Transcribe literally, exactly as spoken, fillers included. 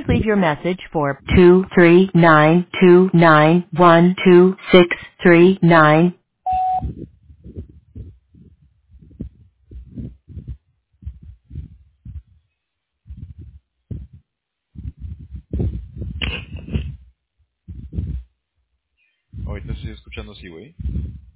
leave your message for two three nine two nine one two six three nine. Ahorita estoy escuchando sí, güey.